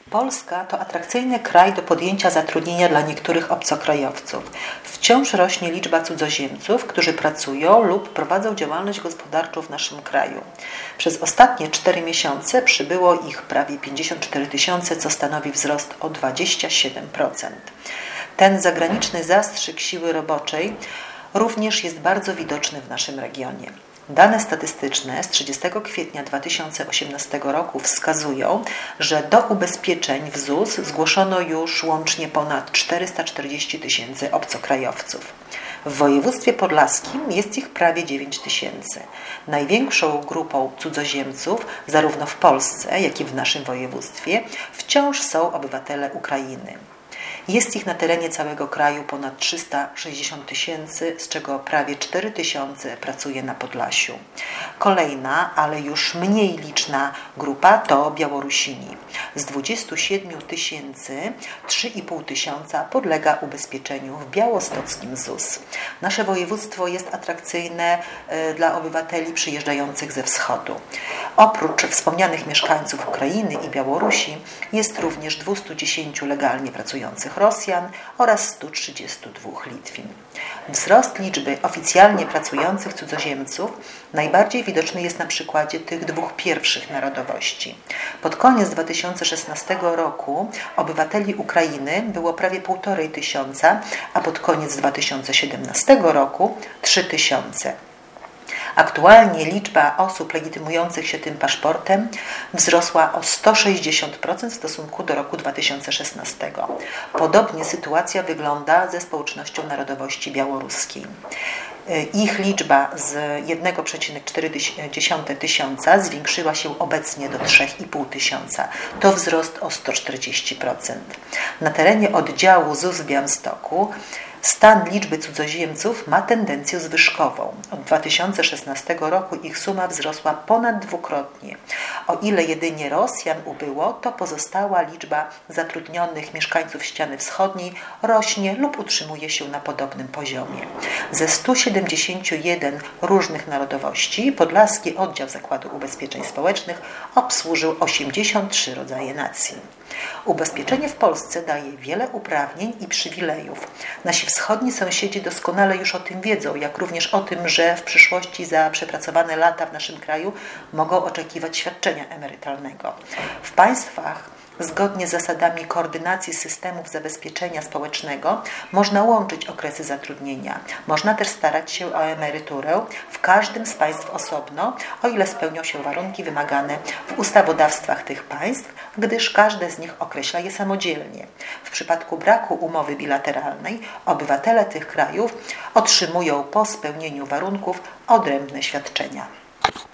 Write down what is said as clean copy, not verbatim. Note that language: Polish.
Polska to atrakcyjny kraj do podjęcia zatrudnienia dla niektórych obcokrajowców. Wciąż rośnie liczba cudzoziemców, którzy pracują lub prowadzą działalność gospodarczą w naszym kraju. Przez ostatnie 4 miesiące przybyło ich prawie 54 tysiące, co stanowi wzrost o 27%. Ten zagraniczny zastrzyk siły roboczej również jest bardzo widoczny w naszym regionie. Dane statystyczne z 30 kwietnia 2018 roku wskazują, że do ubezpieczeń w ZUS zgłoszono już łącznie ponad 440 tysięcy obcokrajowców. W województwie podlaskim jest ich prawie 9 tysięcy. Największą grupą cudzoziemców, zarówno w Polsce, jak i w naszym województwie, wciąż są obywatele Ukrainy. Jest ich na terenie całego kraju ponad 360 tysięcy, z czego prawie 4 tysiące pracuje na Podlasiu. Kolejna, ale już mniej liczna grupa to Białorusini. Z 27 tysięcy 3,5 tysiąca podlega ubezpieczeniu w białostockim ZUS. Nasze województwo jest atrakcyjne dla obywateli przyjeżdżających ze wschodu. Oprócz wspomnianych mieszkańców Ukrainy i Białorusi jest również 210 legalnie pracujących Rosjan oraz 132 Litwin. Wzrost liczby oficjalnie pracujących cudzoziemców najbardziej widoczny jest na przykładzie tych dwóch pierwszych narodowości. Pod koniec 2016 roku obywateli Ukrainy było prawie 1,5 tysiąca, a pod koniec 2017 roku 3 tysiące. Aktualnie liczba osób legitymujących się tym paszportem wzrosła o 160% w stosunku do roku 2016. Podobnie sytuacja wygląda ze społecznością narodowości białoruskiej. Ich liczba z 1,4 tysiąca zwiększyła się obecnie do 3,5 tysiąca. To wzrost o 140%. Na terenie oddziału ZUS w Białymstoku stan liczby cudzoziemców ma tendencję zwyżkową. Od 2016 roku ich suma wzrosła ponad dwukrotnie. O ile jedynie Rosjan ubyło, to pozostała liczba zatrudnionych mieszkańców ściany wschodniej rośnie lub utrzymuje się na podobnym poziomie. Ze 171 różnych narodowości Podlaski Oddział Zakładu Ubezpieczeń Społecznych obsłużył 83 rodzaje nacji. Ubezpieczenie w Polsce daje wiele uprawnień i przywilejów. Nasi wschodni sąsiedzi doskonale już o tym wiedzą, jak również o tym, że w przyszłości za przepracowane lata w naszym kraju mogą oczekiwać świadczenia emerytalnego. W państwach zgodnie z zasadami koordynacji systemów zabezpieczenia społecznego można łączyć okresy zatrudnienia. Można też starać się o emeryturę w każdym z państw osobno, o ile spełnią się warunki wymagane w ustawodawstwach tych państw, gdyż każde z nich określa je samodzielnie. W przypadku braku umowy bilateralnej obywatele tych krajów otrzymują po spełnieniu warunków odrębne świadczenia.